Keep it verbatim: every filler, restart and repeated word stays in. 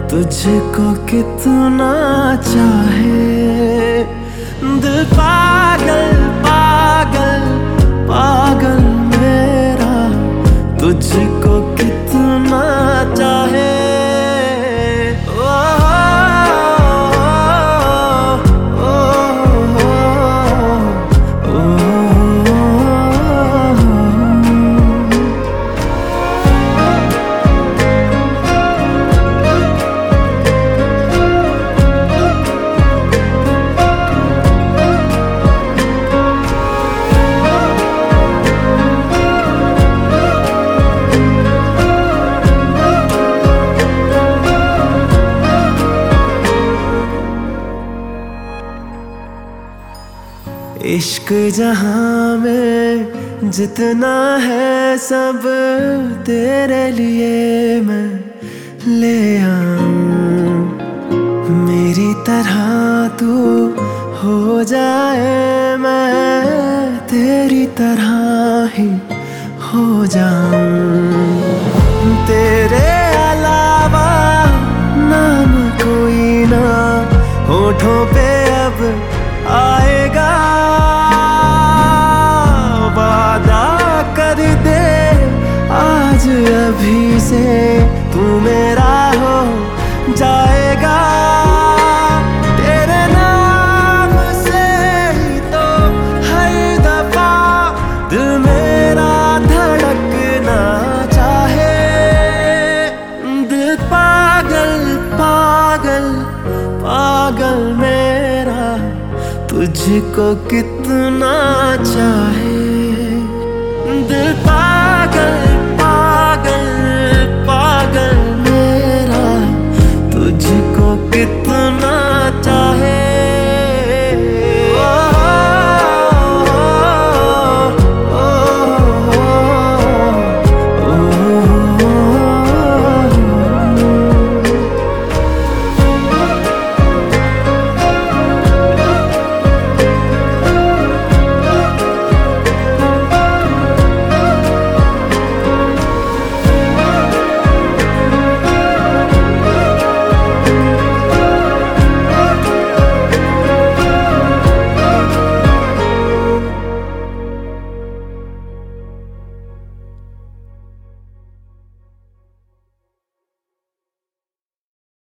तुझको कितना चाहे दिल पागल पागल पागल मेरा तुझको कितना चाहे। इश्क जहां में जितना है सब तेरे लिए मैं ले आऊं। मेरी तरह तू हो जाए मैं तेरी तरह ही हो जाऊं। तेरे अलावा नाम कोई ना होठों पे अब आएगा। वादा कर दे आज अभी से तू मेरा हो जाएगा। तेरे नाम से ही तो हर दफा दिल मेरा धड़कना चाहे। दिल पागल पागल पागल मेरा तुझको कितना चाहे। दिल पागल